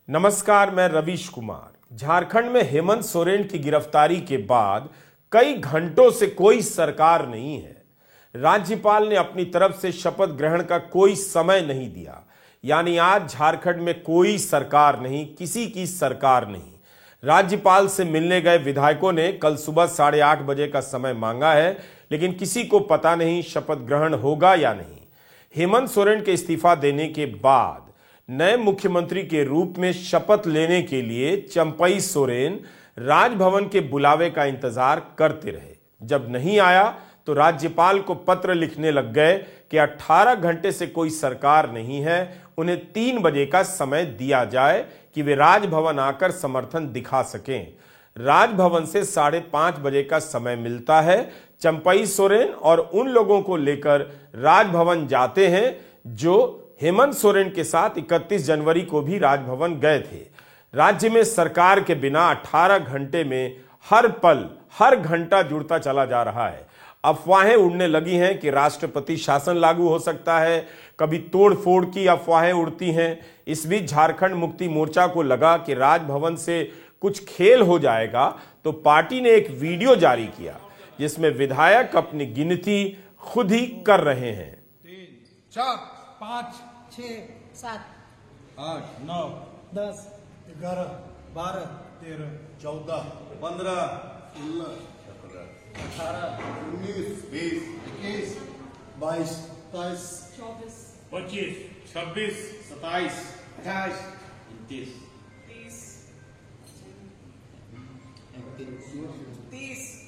नमस्कार, मैं रवीश कुमार। झारखंड में हेमंत सोरेन की गिरफ्तारी के बाद कई घंटों से कोई सरकार नहीं है। राज्यपाल ने अपनी तरफ से शपथ ग्रहण का कोई समय नहीं दिया, यानी आज झारखंड में कोई सरकार नहीं, किसी की सरकार नहीं। राज्यपाल से मिलने गए विधायकों ने कल सुबह 8:30 बजे का समय मांगा है, लेकिन किसी को पता नहीं शपथ ग्रहण होगा या नहीं। हेमंत सोरेन के इस्तीफा देने के बाद नए मुख्यमंत्री के रूप में शपथ लेने के लिए चंपई सोरेन राजभवन के बुलावे का इंतजार करते रहे। जब नहीं आया तो राज्यपाल को पत्र लिखने लग गए कि 18 घंटे से कोई सरकार नहीं है, उन्हें 3 बजे का समय दिया जाए कि वे राजभवन आकर समर्थन दिखा सकें। राजभवन से 5:30 बजे का समय मिलता है। चंपई सोरेन और उन लोगों को लेकर राजभवन जाते हैं जो हेमंत सोरेन के साथ 31 जनवरी को भी राजभवन गए थे। राज्य में सरकार के बिना 18 घंटे में हर पल हर घंटा जुड़ता चला जा रहा है। अफवाहें उड़ने लगी हैं कि राष्ट्रपति शासन लागू हो सकता है, कभी तोड़फोड़ की अफवाहें उड़ती हैं। इस बीच झारखंड मुक्ति मोर्चा को लगा कि राजभवन से कुछ खेल हो जाएगा, तो पार्टी ने एक वीडियो जारी किया जिसमें विधायक अपनी गिनती खुद ही कर रहे हैं। 3, 4, 5, 6, 7, 8, 9, 10, 11, 12, 13, 14, 15, 16, 17, 18, 19, 20, 21, 22, 23, 24, 25, 26, 27, 28, 29, 30, 30,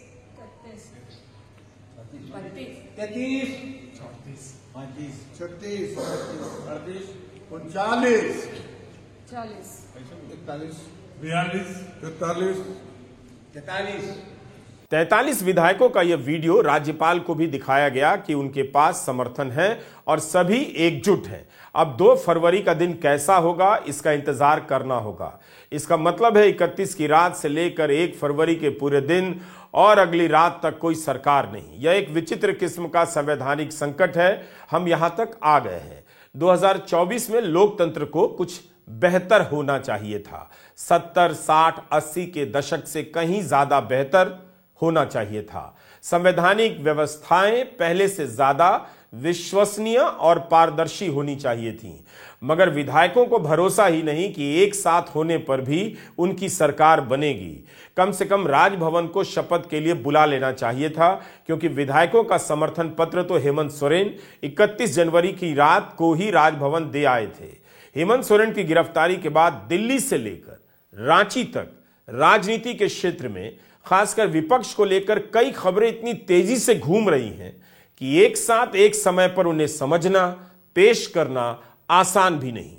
32, 33, 34, 35, 36, 38, 39, 40, 41, 42, 43, 43 विधायकों का यह वीडियो राज्यपाल को भी दिखाया गया कि उनके पास समर्थन है और सभी एकजुट हैं। अब 2 फरवरी का दिन कैसा होगा, इसका इंतजार करना होगा। इसका मतलब है 31 की रात से लेकर 1 फरवरी के पूरे दिन और अगली रात तक कोई सरकार नहीं। यह एक विचित्र किस्म का संवैधानिक संकट है। हम यहां तक आ गए हैं। 2024 में लोकतंत्र को कुछ बेहतर होना चाहिए था। 70, 60, 80 के दशक से कहीं ज्यादा बेहतर होना चाहिए था। संवैधानिक व्यवस्थाएं पहले से ज्यादा विश्वसनीय और पारदर्शी होनी चाहिए थीं, मगर विधायकों को भरोसा ही नहीं कि एक साथ होने पर भी उनकी सरकार बनेगी। कम से कम राजभवन को शपथ के लिए बुला लेना चाहिए था, क्योंकि विधायकों का समर्थन पत्र तो हेमंत सोरेन 31 जनवरी की रात को ही राजभवन दे आए थे। हेमंत सोरेन की गिरफ्तारी के बाद दिल्ली से लेकर रांची तक राजनीति के क्षेत्र में खासकर विपक्ष को लेकर कई खबरें इतनी तेजी से घूम रही हैं कि एक साथ एक समय पर उन्हें समझना, पेश करना आसान भी नहीं।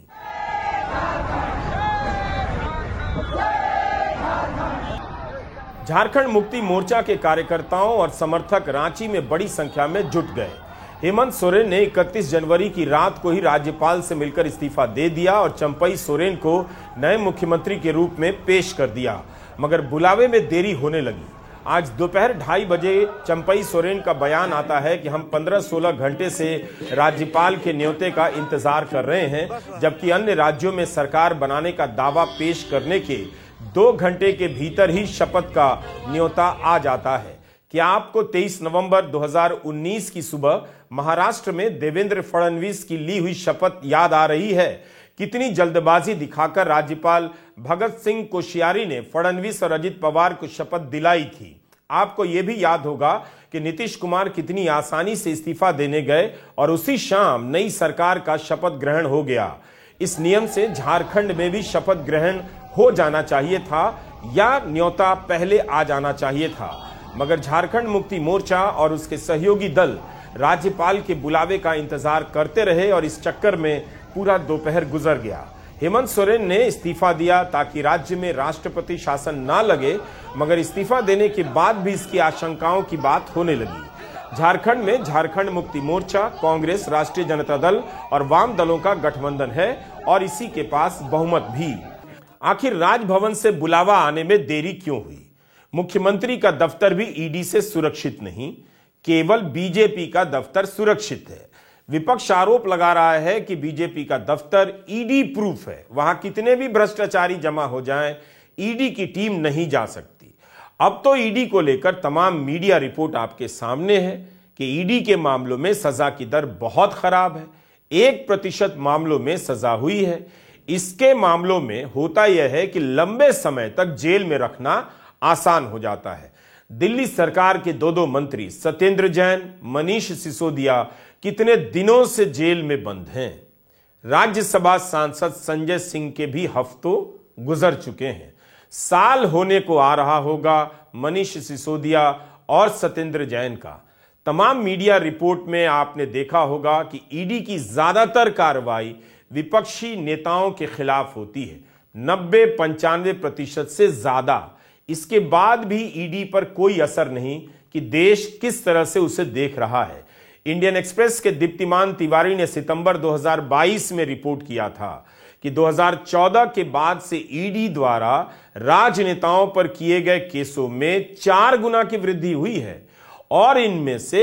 झारखंड मुक्ति मोर्चा के कार्यकर्ताओं और समर्थक रांची में बड़ी संख्या में जुट गए। हेमंत सोरेन ने 31 जनवरी की रात को ही राज्यपाल से मिलकर इस्तीफा दे दिया और चंपई सोरेन को नए मुख्यमंत्री के रूप में पेश कर दिया, मगर बुलावे में देरी होने लगी। आज दोपहर 2:30 बजे चंपई सोरेन का बयान आता है कि हम 15-16 घंटे से राज्यपाल के न्योते का इंतजार कर रहे हैं, जबकि अन्य राज्यों में सरकार बनाने का दावा पेश करने के 2 घंटे के भीतर ही शपथ का न्योता आ जाता है। क्या आपको 23 नवंबर 2019 की सुबह महाराष्ट्र में देवेंद्र फडणवीस की ली हुई शपथ याद आ रही है? कितनी जल्दबाजी दिखाकर राज्यपाल भगत सिंह कोश्यारी ने फडणवीस और अजित पवार को शपथ दिलाई थी। आपको यह भी याद होगा कि नीतीश कुमार कितनी आसानी से इस्तीफा देने गए और उसी शाम नई सरकार का शपथ ग्रहण हो गया। इस नियम से झारखंड में भी शपथ ग्रहण हो जाना चाहिए था या न्योता पहले आ जाना चाहिए था, मगर झारखंड मुक्ति मोर्चा और उसके सहयोगी दल राज्यपाल के बुलावे का इंतजार करते रहे और इस चक्कर में पूरा दोपहर गुजर गया। हेमंत सोरेन ने इस्तीफा दिया ताकि राज्य में राष्ट्रपति शासन ना लगे, मगर इस्तीफा देने के बाद भी इसकी आशंकाओं की बात होने लगी। झारखंड में झारखंड मुक्ति मोर्चा, कांग्रेस, राष्ट्रीय जनता दल और वाम दलों का गठबंधन है और इसी के पास बहुमत भी। आखिर राजभवन से बुलावा आने में देरी क्यों हुई? मुख्यमंत्री का दफ्तर भी ईडी से सुरक्षित नहीं, केवल बीजेपी का दफ्तर सुरक्षित है। विपक्ष आरोप लगा रहा है कि बीजेपी का दफ्तर ईडी प्रूफ है, वहां कितने भी भ्रष्टाचारी जमा हो जाएं, ईडी की टीम नहीं जा सकती। अब तो ईडी को लेकर तमाम मीडिया रिपोर्ट आपके सामने है कि ईडी के मामलों में सजा की दर बहुत खराब है, 1% मामलों में सजा हुई है। इसके मामलों में होता यह है कि लंबे समय तक जेल में रखना आसान हो जाता है। दिल्ली सरकार के दो मंत्री सत्येंद्र जैन, मनीष सिसोदिया कितने दिनों से जेल में बंद हैं। राज्यसभा सांसद संजय सिंह के भी हफ्तों गुजर चुके हैं। साल होने को आ रहा होगा मनीष सिसोदिया और सत्येंद्र जैन का। तमाम मीडिया रिपोर्ट में आपने देखा होगा कि ईडी की ज्यादातर कार्रवाई विपक्षी नेताओं के खिलाफ होती है, 90-95% से ज्यादा। इसके बाद भी ईडी पर कोई असर नहीं कि देश किस तरह से उसे देख रहा है। इंडियन एक्सप्रेस के दीप्तिमान तिवारी ने सितंबर 2022 में रिपोर्ट किया था कि 2014 के बाद से ईडी द्वारा राजनेताओं पर किए गए केसों में 4 गुना की वृद्धि हुई है और इनमें से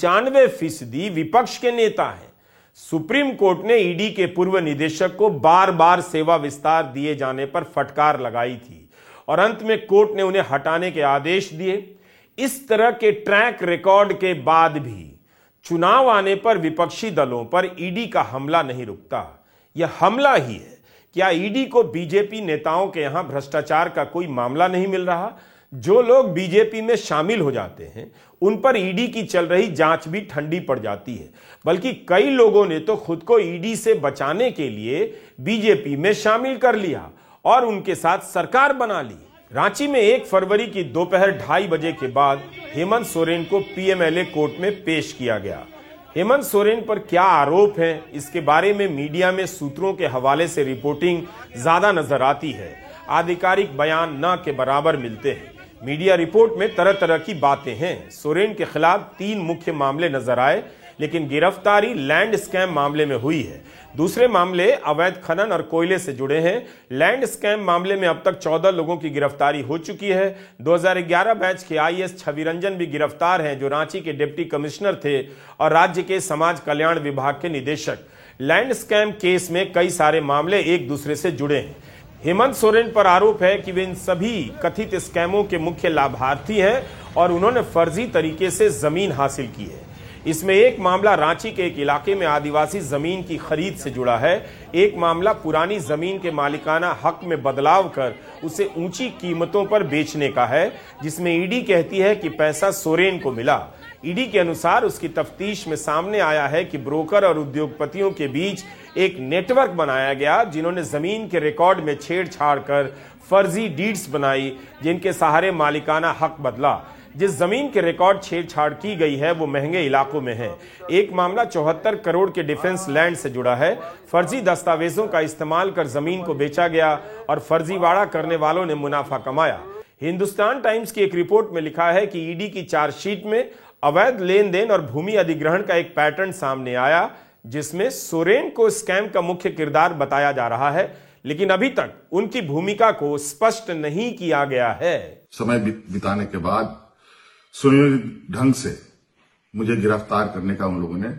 95% विपक्ष के नेता हैं। सुप्रीम कोर्ट ने ईडी के पूर्व निदेशक को बार बार सेवा विस्तार दिए जाने पर फटकार लगाई थी और अंत में कोर्ट ने उन्हें हटाने के आदेश दिए। इस तरह के ट्रैक रिकॉर्ड के बाद भी चुनाव आने पर विपक्षी दलों पर ईडी का हमला नहीं रुकता। यह हमला ही है। क्या ईडी को बीजेपी नेताओं के यहां भ्रष्टाचार का कोई मामला नहीं मिल रहा? जो लोग बीजेपी में शामिल हो जाते हैं उन पर ईडी की चल रही जांच भी ठंडी पड़ जाती है। बल्कि कई लोगों ने तो खुद को ईडी से बचाने के लिए बीजेपी में शामिल कर लिया और उनके साथ सरकार बना ली। रांची में 1 फरवरी की दोपहर 2:30 बजे के बाद हेमंत सोरेन को पीएमएलए कोर्ट में पेश किया गया। हेमंत सोरेन पर क्या आरोप हैं, इसके बारे में मीडिया में सूत्रों के हवाले से रिपोर्टिंग ज्यादा नजर आती है। आधिकारिक बयान न के बराबर मिलते हैं। मीडिया रिपोर्ट में तरह तरह की बातें हैं। सोरेन के खिलाफ 3 मुख्य मामले नजर आए, लेकिन गिरफ्तारी लैंड स्कैम मामले में हुई है। दूसरे मामले अवैध खनन और कोयले से जुड़े हैं। लैंड स्कैम मामले में अब तक 14 लोगों की गिरफ्तारी हो चुकी है। 2011 बैच के आईएएस छवि रंजन भी गिरफ्तार हैं, जो रांची के डिप्टी कमिश्नर थे और राज्य के समाज कल्याण विभाग के निदेशक। लैंड स्कैम केस में कई सारे मामले एक दूसरे से जुड़े हैं। हेमंत सोरेन पर आरोप है कि वे इन सभी कथित स्कैमों के मुख्य लाभार्थी हैं और उन्होंने फर्जी तरीके से जमीन हासिल की है। इसमें एक मामला रांची के एक इलाके में आदिवासी जमीन की खरीद से जुड़ा है। एक मामला पुरानी जमीन के मालिकाना हक में बदलाव कर उसे ऊंची कीमतों पर बेचने का है, जिसमें ईडी कहती है कि पैसा सोरेन को मिला। ईडी के अनुसार उसकी तफ्तीश में सामने आया है कि ब्रोकर और उद्योगपतियों के बीच एक नेटवर्क बनाया गया, जिन्होंने जमीन के रिकॉर्ड में छेड़छाड़ कर फर्जी डीड्स बनाई, जिनके सहारे मालिकाना हक बदला। जिस जमीन के रिकॉर्ड छेड़छाड़ की गई है वो महंगे इलाकों में है। एक मामला 74 करोड़ के डिफेंस लैंड से जुड़ा है। फर्जी दस्तावेजों का इस्तेमाल कर जमीन को बेचा गया और फर्जीवाड़ा करने वालों ने मुनाफा कमाया। हिंदुस्तान टाइम्स की एक रिपोर्ट में लिखा है कि ईडी की चार्जशीट में अवैध लेन देन और भूमि अधिग्रहण का एक पैटर्न सामने आया, जिसमें सोरेन को स्कैम का मुख्य किरदार बताया जा रहा है, लेकिन अभी तक उनकी भूमिका को स्पष्ट नहीं किया गया है। समय बिताने के बाद सुनियोजित ढंग से मुझे गिरफ्तार करने का उन लोगों ने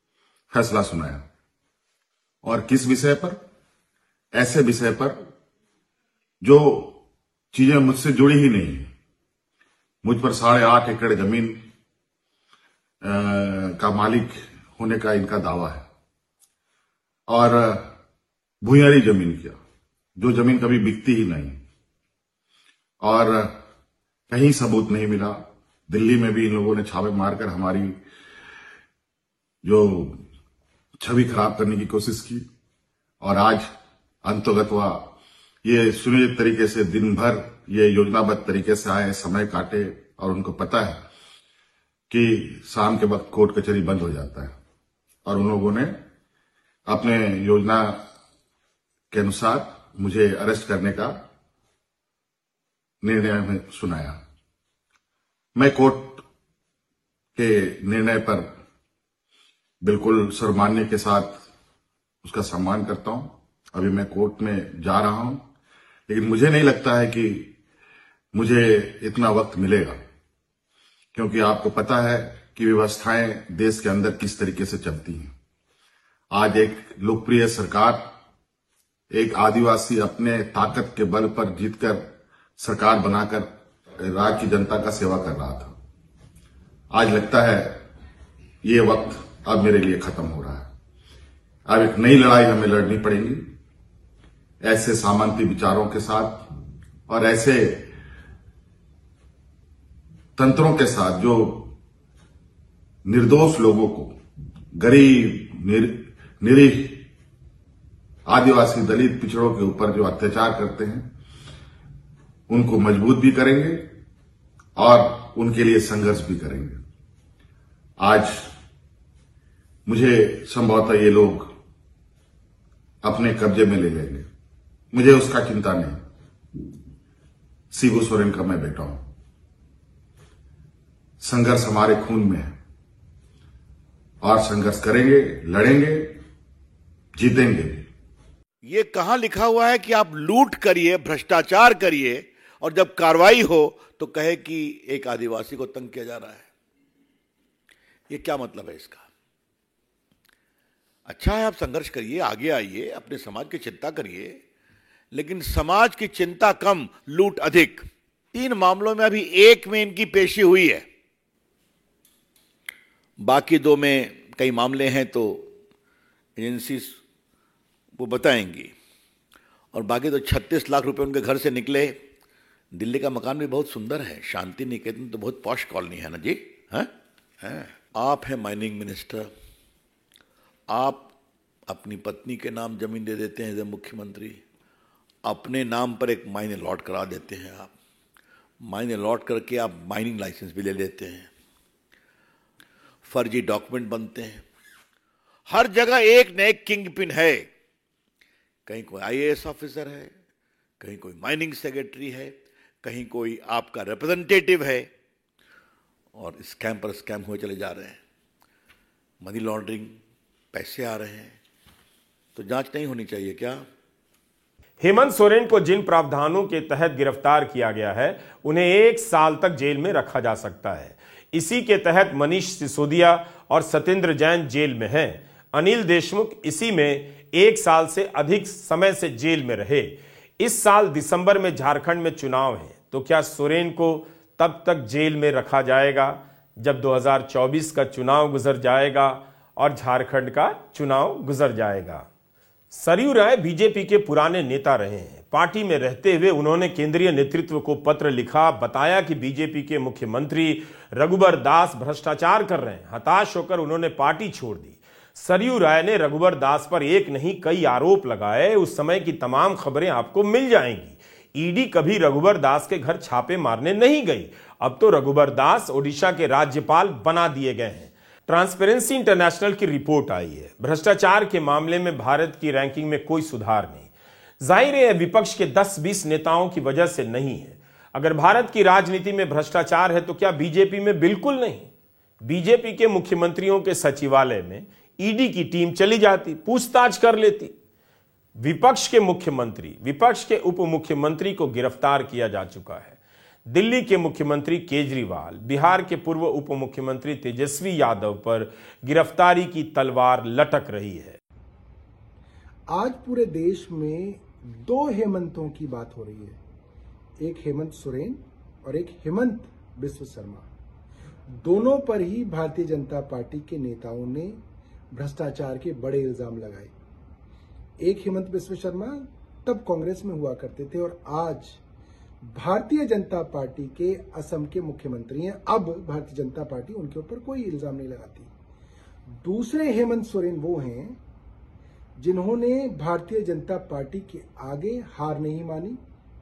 फैसला सुनाया। और किस विषय पर? ऐसे विषय पर जो चीजें मुझसे जुड़ी ही नहीं है। मुझ पर 8.5 एकड़ जमीन का मालिक होने का इनका दावा है और भूयारी जमीन किया, जो जमीन कभी बिकती ही नहीं और कहीं सबूत नहीं मिला। दिल्ली में भी इन लोगों ने छापे मारकर हमारी जो छवि खराब करने की कोशिश की और आज अंतर्गत हुआ। ये सुनियोजित तरीके से दिन भर ये योजनाबद्ध तरीके से आए, समय काटे और उनको पता है कि शाम के वक्त कोर्ट कचहरी बंद हो जाता है और उन लोगों ने अपने योजना के अनुसार मुझे अरेस्ट करने का निर्णय हमें सुनाया। मैं कोर्ट के निर्णय पर बिल्कुल सर्वमान्य के साथ उसका सम्मान करता हूं। अभी मैं कोर्ट में जा रहा हूं, लेकिन मुझे नहीं लगता है कि मुझे इतना वक्त मिलेगा, क्योंकि आपको पता है कि व्यवस्थाएं देश के अंदर किस तरीके से चलती हैं। आज एक लोकप्रिय सरकार, एक आदिवासी अपने ताकत के बल पर जीतकर सरकार बनाकर राज्य की जनता का सेवा कर रहा था। आज लगता है ये वक्त अब मेरे लिए खत्म हो रहा है। अब एक नई लड़ाई हमें लड़नी पड़ेगी, ऐसे सामंती विचारों के साथ और ऐसे तंत्रों के साथ जो निर्दोष लोगों को, गरीब, निरीह, आदिवासी, दलित, पिछड़ों के ऊपर जो अत्याचार करते हैं, उनको मजबूत भी करेंगे और उनके लिए संघर्ष भी करेंगे। आज मुझे संभवतः ये लोग अपने कब्जे में ले लेंगे, मुझे उसका चिंता नहीं। शिबू सोरेन का मैं बेटा हूं। संघर्ष हमारे खून में है और संघर्ष करेंगे, लड़ेंगे, जीतेंगे भी। ये कहां लिखा हुआ है कि आप लूट करिए, भ्रष्टाचार करिए और जब कार्रवाई हो तो कहे कि एक आदिवासी को तंग किया जा रहा है? ये क्या मतलब है इसका? अच्छा है, आप संघर्ष करिए, आगे आइए, अपने समाज की चिंता करिए, लेकिन समाज की चिंता कम, लूट अधिक। 3 मामलों में अभी एक में इनकी पेशी हुई है, बाकी 2 में कई मामले हैं तो एजेंसी वो बताएंगी। और बाकी तो 36 लाख रुपए उनके घर से निकले। दिल्ली का मकान भी बहुत सुंदर है, शांति निकेतन तो बहुत पॉश कॉलोनी है ना जी, हैं? आप हैं माइनिंग मिनिस्टर, आप अपनी पत्नी के नाम जमीन दे देते हैं, मुख्यमंत्री अपने नाम पर एक माइन अलॉट करा देते हैं। आप माइन अलॉट करके आप माइनिंग लाइसेंस भी ले लेते हैं, फर्जी डॉक्यूमेंट बनते हैं। हर जगह एक न एक किंग पिन है, कहीं कोई आईएएस ऑफिसर है, कहीं कोई माइनिंग सेक्रेटरी है, कहीं कोई आपका रिप्रेजेंटेटिव है, और स्कैम पर स्कैम हुए चले जा रहे हैं। मनी लॉन्ड्रिंग, पैसे आ रहे हैं, तो जांच नहीं होनी चाहिए क्या? हेमंत सोरेन को जिन प्रावधानों के तहत गिरफ्तार किया गया है उन्हें 1 साल तक जेल में रखा जा सकता है। इसी के तहत मनीष सिसोदिया और सत्येंद्र जैन जेल में हैं। अनिल देशमुख इसी में 1 साल से अधिक समय से जेल में रहे। इस साल दिसंबर में झारखंड में चुनाव है, तो क्या सोरेन को तब तक जेल में रखा जाएगा जब 2024 का चुनाव गुजर जाएगा और झारखंड का चुनाव गुजर जाएगा? सरयू राय बीजेपी के पुराने नेता रहे हैं। पार्टी में रहते हुए उन्होंने केंद्रीय नेतृत्व को पत्र लिखा, बताया कि बीजेपी के मुख्यमंत्री रघुबर दास भ्रष्टाचार कर रहे हैं। हताश होकर उन्होंने पार्टी छोड़ दी। सरयू राय ने रघुबर दास पर एक नहीं कई आरोप लगाए। उस समय की तमाम खबरें आपको मिल जाएंगी। ईडी कभी रघुबर दास के घर छापे मारने नहीं गई। अब तो रघुबर दास ओडिशा के राज्यपाल बना दिए गए हैं। ट्रांसपेरेंसी इंटरनेशनल की रिपोर्ट आई है, भ्रष्टाचार के मामले में भारत की रैंकिंग में कोई सुधार नहीं। जाहिर है विपक्ष के 10-20 नेताओं की वजह से नहीं है। अगर भारत की राजनीति में भ्रष्टाचार है तो क्या बीजेपी में? बिल्कुल नहीं। बीजेपी के मुख्यमंत्रियों के सचिवालय में ईडी की टीम चली जाती, पूछताछ कर लेती। विपक्ष के मुख्यमंत्री, विपक्ष के उप मुख्यमंत्री को गिरफ्तार किया जा चुका है। दिल्ली के मुख्यमंत्री केजरीवाल, बिहार के पूर्व उप मुख्यमंत्री तेजस्वी यादव पर गिरफ्तारी की तलवार लटक रही है। आज पूरे देश में 2 हेमंतों की बात हो रही है, एक हेमंत सोरेन और एक हेमंत बिस्व शर्मा। दोनों पर ही भारतीय जनता पार्टी के नेताओं ने भ्रष्टाचार के बड़े इल्जाम लगाए। एक हेमंत बिस्व शर्मा तब कांग्रेस में हुआ करते थे और आज भारतीय जनता पार्टी के असम के मुख्यमंत्री हैं। अब भारतीय जनता पार्टी उनके ऊपर कोई इल्जाम नहीं लगाती। दूसरे हेमंत सोरेन वो हैं जिन्होंने भारतीय जनता पार्टी के आगे हार नहीं मानी,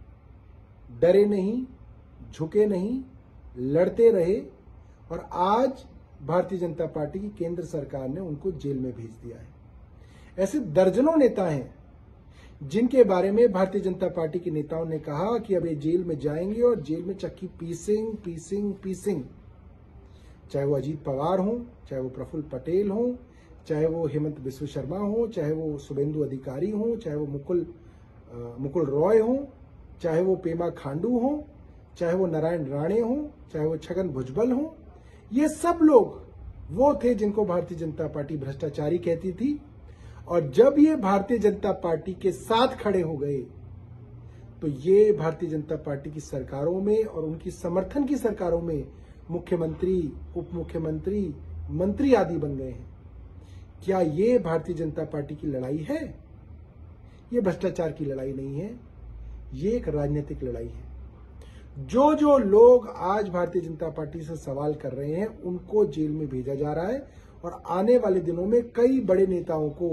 डरे नहीं, झुके नहीं, लड़ते रहे और आज भारतीय जनता पार्टी की केंद्र सरकार ने उनको जेल में भेज दिया है। ऐसे दर्जनों नेता हैं जिनके बारे में भारतीय जनता पार्टी के नेताओं ने कहा कि अब ये जेल में जाएंगे और जेल में चक्की पीसिंग। चाहे वो अजीत पवार हो, चाहे वो प्रफुल्ल पटेल हो, चाहे वो हेमंत बिस्व शर्मा हो, चाहे वो शुभेंदु अधिकारी हो, चाहे वो मुकुल रॉय हो, चाहे वो पेमा खांडू हो, चाहे वो नारायण राणे हो, चाहे वो छगन भुजबल हो। ये सब लोग वो थे जिनको भारतीय जनता पार्टी भ्रष्टाचारी कहती थी और जब ये भारतीय जनता पार्टी के साथ खड़े हो गए तो ये भारतीय जनता पार्टी की सरकारों में और उनकी समर्थन की सरकारों में मुख्यमंत्री, उप मुख्यमंत्री, मंत्री आदि बन गए हैं। क्या ये भारतीय जनता पार्टी की लड़ाई है? ये भ्रष्टाचार की लड़ाई नहीं है, ये एक राजनीतिक लड़ाई है। जो लोग आज भारतीय जनता पार्टी से सवाल कर रहे हैं उनको जेल में भेजा जा रहा है और आने वाले दिनों में कई बड़े नेताओं को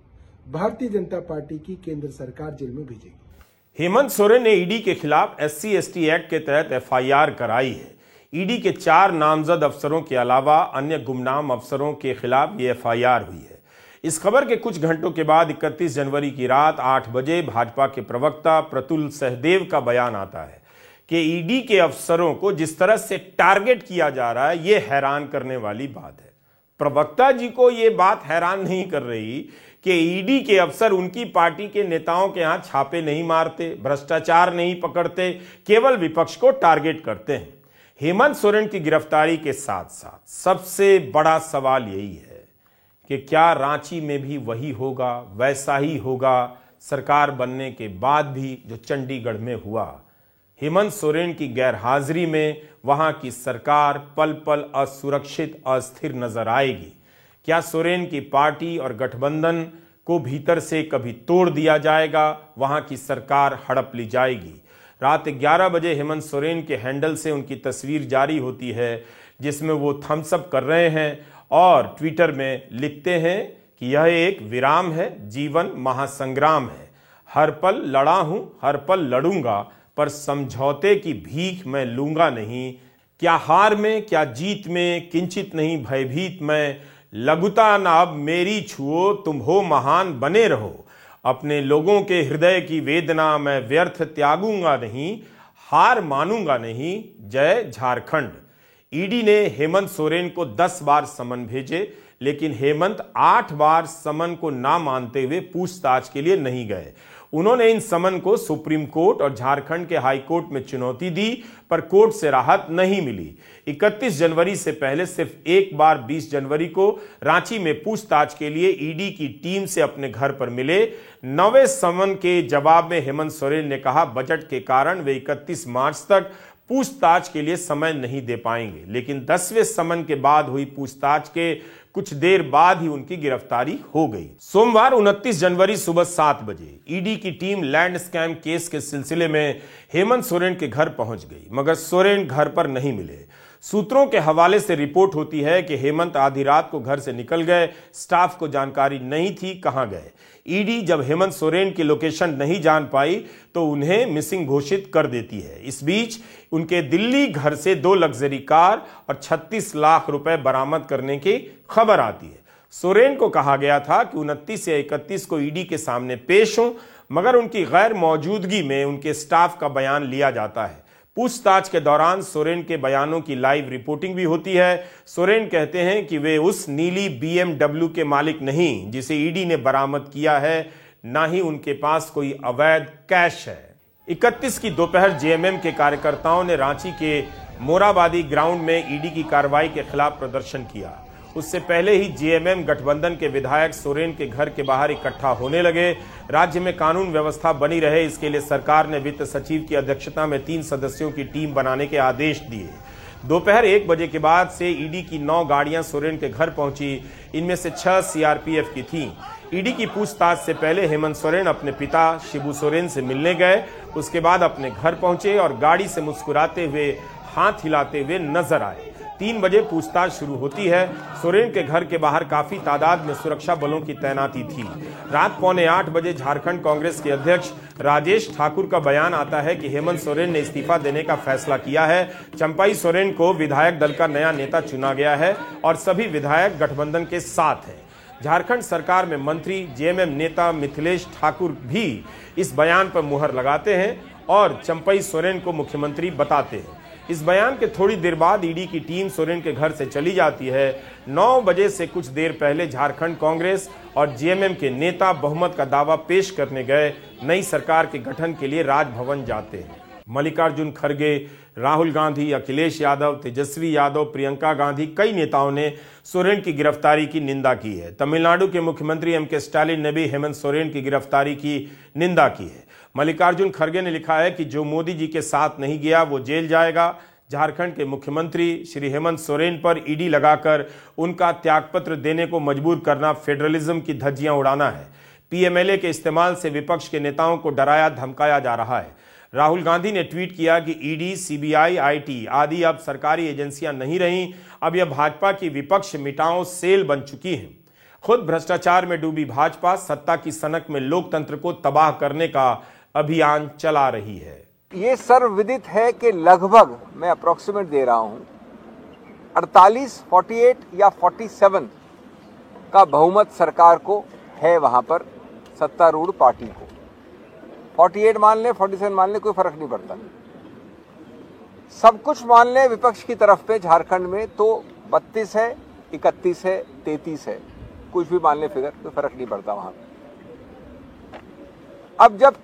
भारतीय जनता पार्टी की केंद्र सरकार जेल में भेजेगी। हेमंत सोरेन ने ईडी के खिलाफ SC/ST एक्ट के तहत FIR कराई है। ईडी के 4 नामजद अफसरों के अलावा अन्य गुमनाम अफसरों के खिलाफ ये FIR हुई है। इस खबर के कुछ घंटों के बाद 31 जनवरी की रात 8 बजे भाजपा के प्रवक्ता प्रतुल सहदेव का बयान आता है कि ईडी के अफसरों को जिस तरह से टारगेट किया जा रहा है यह हैरान करने वाली बात है। प्रवक्ता जी को यह बात हैरान नहीं कर रही कि ईडी के अफसर उनकी पार्टी के नेताओं के यहां छापे नहीं मारते, भ्रष्टाचार नहीं पकड़ते, केवल विपक्ष को टारगेट करते हैं। हेमंत सोरेन की गिरफ्तारी के साथ साथ सबसे बड़ा सवाल यही है कि क्या रांची में भी वही होगा, वैसा ही होगा सरकार बनने के बाद भी जो चंडीगढ़ में हुआ। हेमंत सोरेन की गैरहाजिरी में वहां की सरकार पल पल असुरक्षित, अस्थिर नजर आएगी। क्या सोरेन की पार्टी और गठबंधन को भीतर से कभी तोड़ दिया जाएगा, वहां की सरकार हड़प ली जाएगी। रात 11 बजे हेमंत सोरेन के हैंडल से उनकी तस्वीर जारी होती है जिसमें वो थम्स अप कर रहे हैं और ट्विटर में लिखते हैं कि यह एक विराम है, जीवन महासंग्राम है, हर पल लड़ा हूं, हर पल लड़ूंगा, पर समझौते की भीख मैं लूंगा नहीं। क्या हार में क्या जीत में किंचित नहीं भयभीत मैं, लघुता ना अब मेरी छुओ, तुम हो महान बने रहो, अपने लोगों के हृदय की वेदना मैं व्यर्थ त्यागूंगा नहीं, हार मानूंगा नहीं, जय झारखंड। ईडी ने हेमंत सोरेन को 10 बार समन भेजे, लेकिन हेमंत 8 बार समन को ना मानते हुए पूछताछ के लिए नहीं गए। उन्होंने इन समन को सुप्रीम कोर्ट और झारखंड के हाई कोर्ट में चुनौती दी, पर कोर्ट से राहत नहीं मिली। 31 जनवरी से पहले सिर्फ एक बार 20 जनवरी को रांची में पूछताछ के लिए ईडी की टीम से अपने घर पर मिले। 9वें समन के जवाब में हेमंत सोरेन ने कहा बजट के कारण वे 31 मार्च तक पूछताछ के लिए समय नहीं दे पाएंगे, लेकिन 10वें समन के बाद हुई पूछताछ के कुछ देर बाद ही उनकी गिरफ्तारी हो गई। सोमवार 29 जनवरी सुबह 7 बजे ईडी की टीम लैंड स्कैम केस के सिलसिले में हेमंत सोरेन के घर पहुंच गई, मगर सोरेन घर पर नहीं मिले। सूत्रों के हवाले से रिपोर्ट होती है कि हेमंत आधी रात को घर से निकल गए, स्टाफ को जानकारी नहीं थी कहां गए। ईडी जब हेमंत सोरेन की लोकेशन नहीं जान पाई तो उन्हें मिसिंग घोषित कर देती है। इस बीच उनके दिल्ली घर से 2 लग्जरी कार और 36 लाख रुपए बरामद करने की खबर आती है। सोरेन को कहा गया था कि 29 या 31 को ईडी के सामने पेश हों, मगर उनकी गैर मौजूदगी में उनके स्टाफ का बयान लिया जाता है। पूछताछ के दौरान सोरेन के बयानों की लाइव रिपोर्टिंग भी होती है। सोरेन कहते हैं कि वे उस नीली BMW के मालिक नहीं जिसे ईडी ने बरामद किया है, ना ही उनके पास कोई अवैध कैश है। 31 की दोपहर जेएमएम के कार्यकर्ताओं ने रांची के मोराबादी ग्राउंड में ईडी की कार्रवाई के खिलाफ प्रदर्शन किया। उससे पहले ही जेएमएम गठबंधन के विधायक सोरेन के घर के बाहर इकट्ठा होने लगे। राज्य में कानून व्यवस्था बनी रहे, इसके लिए सरकार ने वित्त सचिव की अध्यक्षता में 3 सदस्यों की टीम बनाने के आदेश दिए। दोपहर 1 बजे के बाद से ईडी की 9 गाड़ियां सोरेन के घर पहुंची, इनमें से 6 सीआरपीएफ की थीं। ईडी की पूछताछ से पहले हेमंत सोरेन अपने पिता शिबू सोरेन से मिलने गए, उसके बाद अपने घर पहुंचे और गाड़ी से मुस्कुराते हुए, हाथ हिलाते हुए नजर आए। 3 बजे पूछताछ शुरू होती है। सोरेन के घर के बाहर काफी तादाद में सुरक्षा बलों की तैनाती थी। रात 7:45 बजे झारखंड कांग्रेस के अध्यक्ष राजेश ठाकुर का बयान आता है कि हेमंत सोरेन ने इस्तीफा देने का फैसला किया है। चंपाई सोरेन को विधायक दल का नया नेता चुना गया है और सभी विधायक गठबंधन के साथ हैं। झारखंड सरकार में मंत्री जेएमएम नेता मिथिलेश ठाकुर भी इस बयान पर मुहर लगाते हैं और चंपाई सोरेन को मुख्यमंत्री बताते हैं। इस बयान के थोड़ी देर बाद ईडी की टीम सोरेन के घर से चली जाती है। 9 बजे से कुछ देर पहले झारखंड कांग्रेस और जेएमएम के नेता बहुमत का दावा पेश करने गए नई सरकार के गठन के लिए राजभवन जाते हैं। मल्लिकार्जुन खड़गे, राहुल गांधी, अखिलेश यादव, तेजस्वी यादव, प्रियंका गांधी, कई नेताओं ने सोरेन की गिरफ्तारी की निंदा की है। तमिलनाडु के मुख्यमंत्री एम.के. स्टालिन ने भी हेमंत सोरेन की गिरफ्तारी की निंदा की है। मल्लिकार्जुन खड़गे ने लिखा है कि जो मोदी जी के साथ नहीं गया वो जेल जाएगा। झारखंड के मुख्यमंत्री श्री हेमंत सोरेन पर ईडी लगाकर उनका त्यागपत्र देने को मजबूर करना फेडरलिज्म की धज्जियां उड़ाना है। पीएमएलए के इस्तेमाल से विपक्ष के नेताओं को डराया धमकाया जा रहा है। राहुल गांधी ने ट्वीट किया कि ईडी, सीबीआई, आईटी आदि अब सरकारी एजेंसियां नहीं रहीं, अब यह भाजपा की विपक्ष मिटाओ सेल बन चुकी हैं। खुद भ्रष्टाचार में डूबी भाजपा सत्ता की सनक में लोकतंत्र को तबाह करने का अभियान चला रही है। ये सर्वविदित है कि लगभग, मैं अप्रोक्सीमेट दे रहा हूं, 48, 48 या 47 का बहुमत सरकार को है वहां पर, सत्तारूढ़ पार्टी को। 48 मान ले, 47 मान ले, कोई फर्क नहीं पड़ता। सब कुछ मान ले विपक्ष की तरफ पे झारखंड में तो 32 है, 31 है, 33 है, कुछ भी मान ले फिगर, कोई फर्क नहीं पड़ता वहां। अब जब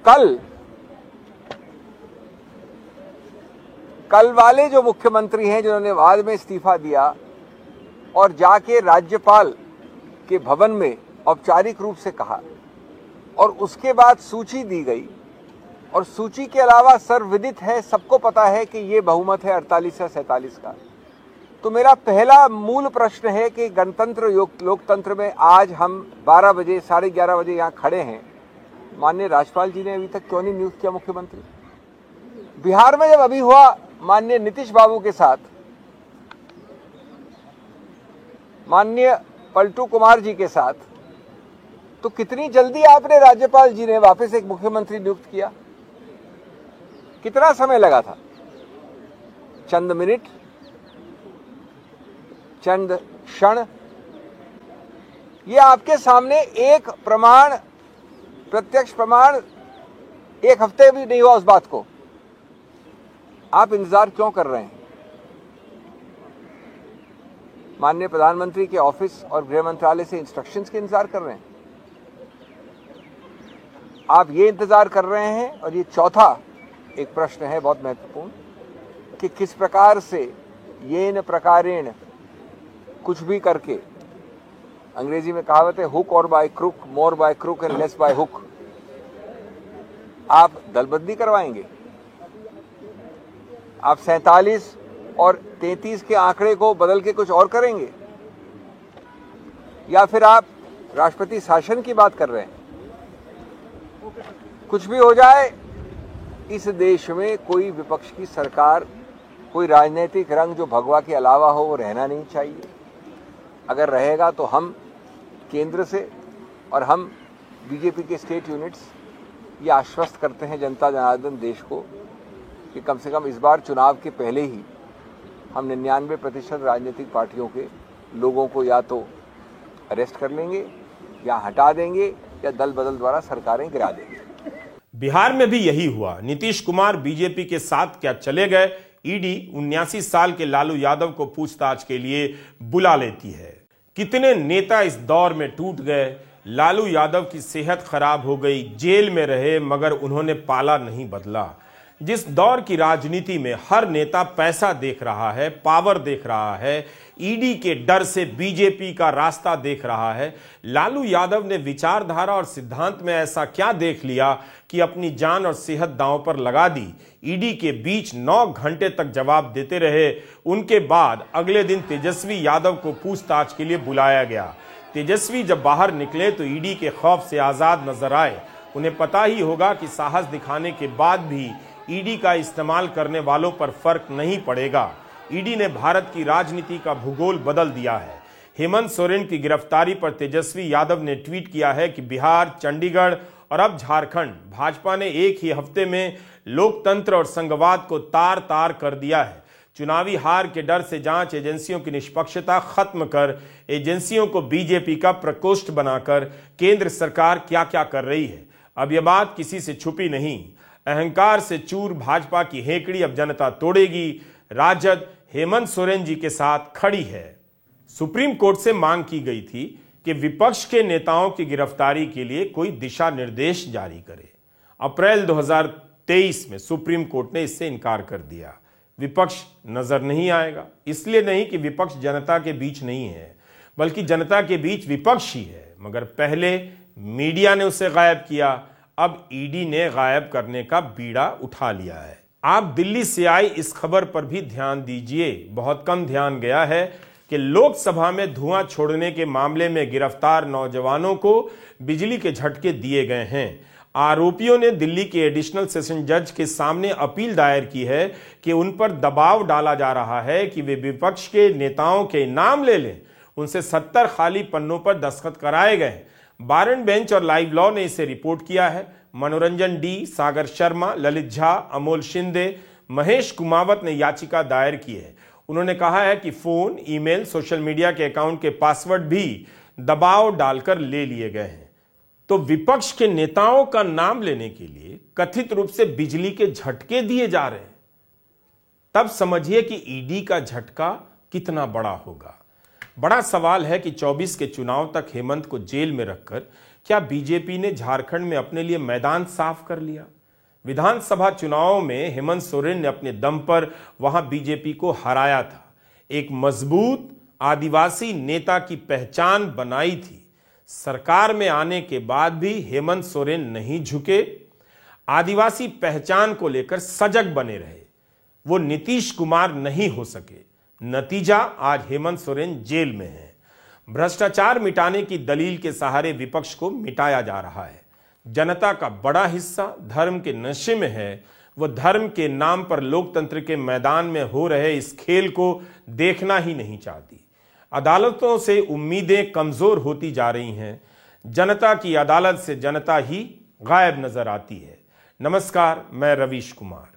कल वाले जो मुख्यमंत्री हैं जिन्होंने बाद में इस्तीफा दिया और जाके राज्यपाल के भवन में औपचारिक रूप से कहा और उसके बाद सूची दी गई, और सूची के अलावा सर्वविदित है, सबको पता है कि ये बहुमत है 48 या 47 का, तो मेरा पहला मूल प्रश्न है कि गणतंत्र लोकतंत्र में आज हम 12 बजे 11:30 बजे यहाँ खड़े हैं, माननीय राज्यपाल जी ने अभी तक क्यों नहीं नियुक्त किया मुख्यमंत्री? बिहार में जब अभी हुआ माननीय नीतीश बाबू के साथ, माननीय पलटू कुमार जी के साथ, तो कितनी जल्दी आपने राज्यपाल जी ने वापस एक मुख्यमंत्री नियुक्त किया? कितना समय लगा था? चंद मिनट, चंद क्षण। ये आपके सामने एक प्रमाण, प्रत्यक्ष प्रमाण, एक हफ्ते भी नहीं हुआ उस बात को। आप इंतजार क्यों कर रहे हैं? माननीय प्रधानमंत्री के ऑफिस और गृह मंत्रालय से इंस्ट्रक्शंस के इंतजार कर रहे हैं? आप ये इंतजार कर रहे हैं? और ये चौथा एक प्रश्न है बहुत महत्वपूर्ण कि किस प्रकार से येन प्रकारेण, कुछ भी करके, अंग्रेजी में कहावत है hook or by crook, more by crook and less by hook, आप दलबंदी करवाएंगे? आप 47 और 33 के आंकड़े को बदल के कुछ और करेंगे? या फिर आप राष्ट्रपति शासन की बात कर रहे हैं? कुछ भी हो जाए, इस देश में कोई विपक्ष की सरकार, कोई राजनीतिक रंग जो भगवा के अलावा हो वो रहना नहीं चाहिए। अगर रहेगा तो हम केंद्र से और हम बीजेपी के स्टेट यूनिट्स ये आश्वस्त करते हैं जनता जनार्दन देश को कि कम से कम इस बार चुनाव के पहले ही हम 99% राजनीतिक पार्टियों के लोगों को या तो अरेस्ट कर लेंगे या हटा देंगे या दल बदल द्वारा सरकारें गिरा देंगे। बिहार में भी यही हुआ। नीतीश कुमार बीजेपी के साथ क्या चले गए? ईडी 79 साल के लालू यादव को पूछताछ के लिए बुला लेती है। कितने नेता इस दौर में टूट गए? लालू यादव की सेहत खराब हो गई, जेल में रहे, मगर उन्होंने पाला नहीं बदला। जिस दौर की राजनीति में हर नेता पैसा देख रहा है, पावर देख रहा है, ईडी के डर से बीजेपी का रास्ता देख रहा है, लालू यादव ने विचारधारा और सिद्धांत में ऐसा क्या देख लिया कि अपनी जान और सेहत दांव पर लगा दी? ईडी के बीच 9 घंटे तक जवाब देते रहे। उनके बाद अगले दिन तेजस्वी यादव को पूछताछ के लिए बुलाया गया। तेजस्वी जब बाहर निकले तो ईडी के खौफ से आजाद नजर आए। उन्हें पता ही होगा कि साहस दिखाने के बाद भी ईडी का इस्तेमाल करने वालों पर फर्क नहीं पड़ेगा। ईडी ने भारत की राजनीति का भूगोल बदल दिया है। हेमंत सोरेन की गिरफ्तारी पर तेजस्वी यादव ने ट्वीट किया है कि बिहार, चंडीगढ़ और अब झारखंड, भाजपा ने एक ही हफ्ते में लोकतंत्र और संघवाद को तार तार कर दिया है। चुनावी हार के डर से जांच एजेंसियों की निष्पक्षता खत्म कर एजेंसियों को बीजेपी का प्रकोष्ठ बनाकर केंद्र सरकार क्या क्या कर रही है। अब यह बात किसी से छुपी नहीं। अहंकार से चूर भाजपा की हेकड़ी अब जनता तोड़ेगी। राजद हेमंत सोरेन जी के साथ खड़ी है। सुप्रीम कोर्ट से मांग की गई थी कि विपक्ष के नेताओं की गिरफ्तारी के लिए कोई दिशा निर्देश जारी करे। अप्रैल 2023 में सुप्रीम कोर्ट ने इससे इनकार कर दिया। विपक्ष नजर नहीं आएगा, इसलिए नहीं कि विपक्ष जनता के बीच नहीं है, बल्कि जनता के बीच विपक्ष ही है, मगर पहले मीडिया ने उसे गायब किया, अब ईडी ने गायब करने का बीड़ा उठा लिया है। आप दिल्ली से आई इस खबर पर भी ध्यान दीजिए। बहुत कम ध्यान गया है कि लोकसभा में धुआं छोड़ने के मामले में गिरफ्तार नौजवानों को बिजली के झटके दिए गए हैं। आरोपियों ने दिल्ली के एडिशनल सेशन जज के सामने अपील दायर की है कि उन पर दबाव डाला जा रहा है कि वे विपक्ष के नेताओं के नाम ले लें। उनसे 70 खाली पन्नों पर दस्तखत कराए गए। बारन बेंच और लाइव लॉ ने इसे रिपोर्ट किया है। मनोरंजन डी, सागर शर्मा, ललित झा, अमोल शिंदे, महेश कुमावत ने याचिका दायर की है। उन्होंने कहा है कि फोन, ईमेल, सोशल मीडिया के अकाउंट के पासवर्ड भी दबाव डालकर ले लिए गए हैं। तो विपक्ष के नेताओं का नाम लेने के लिए कथित रूप से बिजली के झटके दिए जा रहे हैं। तब समझिए कि ईडी का झटका कितना बड़ा होगा। बड़ा सवाल है कि 24 के चुनाव तक हेमंत को जेल में रखकर क्या बीजेपी ने झारखंड में अपने लिए मैदान साफ कर लिया? विधानसभा चुनाव में हेमंत सोरेन ने अपने दम पर वहां बीजेपी को हराया था, एक मजबूत आदिवासी नेता की पहचान बनाई थी। सरकार में आने के बाद भी हेमंत सोरेन नहीं झुके, आदिवासी पहचान को लेकर सजग बने रहे। वो नीतीश कुमार नहीं हो सके। नतीजा, आज हेमंत सोरेन जेल में है। भ्रष्टाचार मिटाने की दलील के सहारे विपक्ष को मिटाया जा रहा है। जनता का बड़ा हिस्सा धर्म के नशे में है। वह धर्म के नाम पर लोकतंत्र के मैदान में हो रहे इस खेल को देखना ही नहीं चाहती। अदालतों से उम्मीदें कमजोर होती जा रही हैं। जनता की अदालत से जनता ही गायब नजर आती है। नमस्कार, मैं रवीश कुमार।